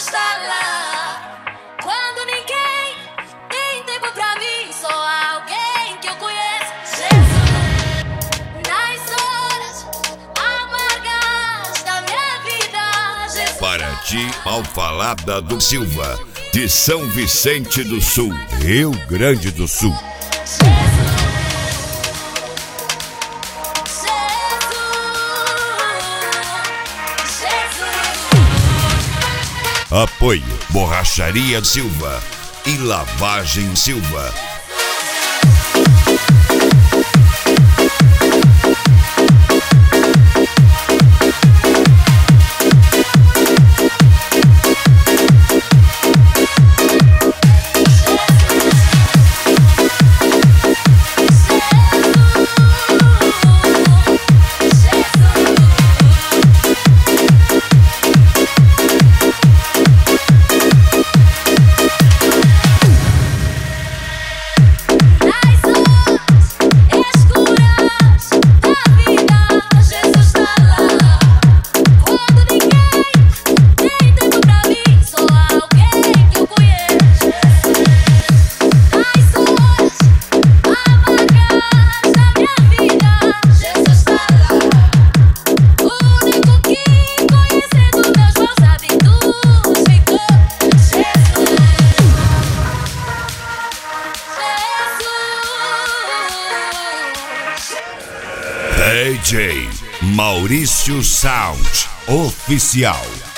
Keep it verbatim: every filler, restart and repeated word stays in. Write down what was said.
está lá. Quando ninguém tem tempo pra mim, só alguém que eu conheço. Jesus, nas horas amargas da minha vida. Jesus. Paraty, Alphalada do Silva, de São Vicente do Sul, Rio Grande do Sul. Apoio Borracharia Silva e Lavagem Silva. D J Maurício Sound Oficial.